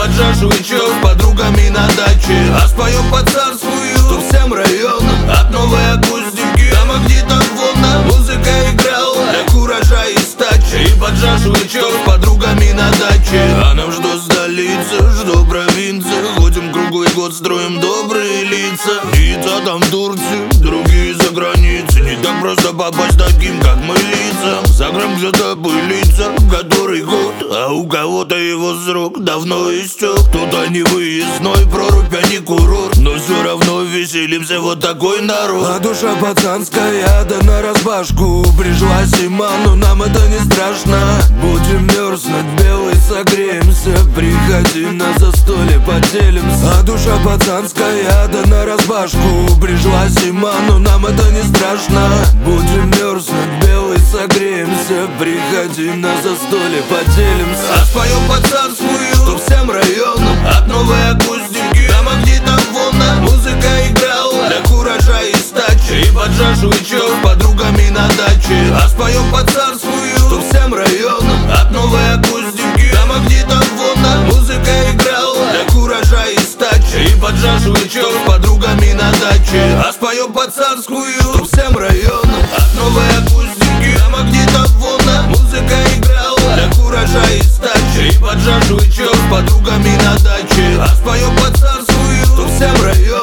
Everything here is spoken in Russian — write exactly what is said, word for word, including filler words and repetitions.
под шашлычок с подругами на даче. А споем по-царскую, что всем районам от новой акустики до магнитофона музыка играла для куража и стачи. И под шашлычок с подругами на даче. А нам что столица, что провинция, ходим круглый год, строим добрые лица. Лица там в Турции, другие за границей. Не так просто попасть таким, как мы, лицам. За грамм где-то пылится который год, а у кого-то его срок давно истек. Кто-то не выездной, прорубь, а не курорт, но все равно веселимся, вот такой народ. А душа пацанская, да нараспашку прижилась зима, но нам это не страшно. Будем мерзнуть, белый согреемся, приходи на застолье, поделимся. А душа пацанская, да нараспашку прижилась зима, но нам это не страшно. Будем мерзнуть, белый согреемся, приходи на застолье, поделимся. А споем по-царскую, что всем районам от новой акустики до магнитофона музыка играла для куража и стачи. И под шашлычок с подругами на даче. А споем по-царскую, что всем районам от новой акустики до магнитофона музыка играла для куража и стачи. И под шашлычок с подругами на даче. А споем по-царскую, что всем районам от новой акустики до магнитофона музыка играла для куража и стачи. И под шашлычок с подругами на даче. А споем по-царскую, что всем районам